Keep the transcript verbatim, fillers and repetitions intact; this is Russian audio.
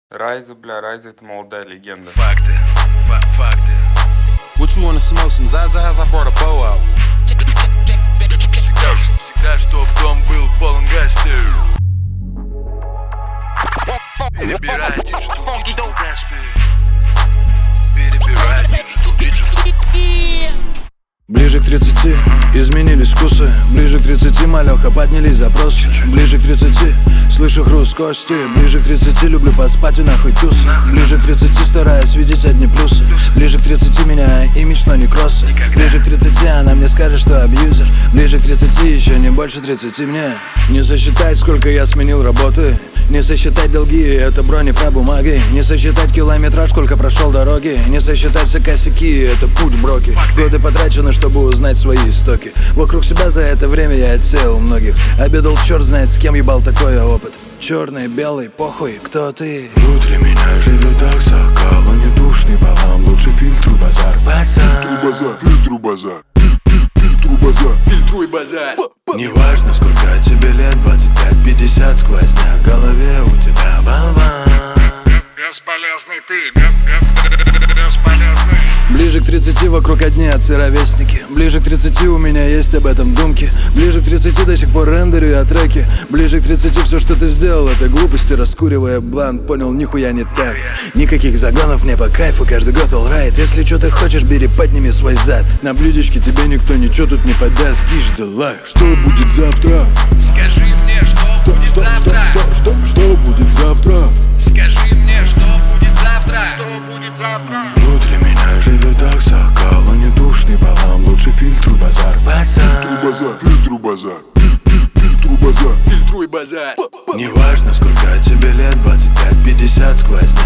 Райза, бля, Райза — это молодая легенда. Факты, фа факты. What you wanna smoke, some Zaza has I brought a bow out. Всегда, всегда, чтоб дом был полон гостей. Перебирай диджитал, диджитал гаспи. Перебирай диджитал, диджитал. Ближе к тридцати изменились вкусы. Ближе к тридцати, малёха, поднялись запросы. Ближе к тридцати слышу хруст кости. Ближе к тридцати люблю поспать и нахуй тусы. Ближе к тридцати стараюсь видеть одни плюсы. Ближе к тридцати меняю имидж, но не кроссы. Ближе к тридцати она мне скажет, что абьюзер. Ближе к тридцати еще не больше тридцати мне. Не сосчитать, сколько я сменил работы. Не сосчитать долги, это брони про бумаги. Не сосчитать километраж, сколько прошел дороги. Не сосчитать все косяки, это путь броки. Годы потрачены, чтобы узнать свои истоки. Вокруг себя за это время я отсеял многих. Обедал черт знает с кем, ебал такой опыт. Черный, белый, похуй, кто ты? Внутри меня живет аксакал, он не душный балам, лучше фильтруй базар. Пацан, Фильтруй базар, фильтруй базар, фильтруй базар. неважно сколько тебе лет, двадцать пять, пятьдесят, сквозняк в голове у тебя болван. Бесполезный ты, бесполезный. Ближе к тридцати вокруг одни отцы-ровесники. Ближе к тридцати у меня есть об этом думки. Ближе к тридцати до сих пор рендерю я треки. Ближе к тридцати все, что ты сделал, это глупости. Раскуривая блант, понял, нихуя не так. Никаких загонов, мне по кайфу, каждый год alright. Если что ты хочешь, бери, подними свой зад. На блюдечке тебе никто ничего тут не подаст. Digital Life. Что будет завтра? Скажи мне, что Что, будет что, что, завтра? что, что, что будет завтра? Скажи мне, что будет завтра? Что будет завтра? Внутри меня живет аксакал, он не душный балам, лучше фильтруй базар. Пацан, Фильтруй базар, фильтруй базар, фильтруй базар. неважно сколько тебе лет, двадцать пять, пятьдесят, сквозняк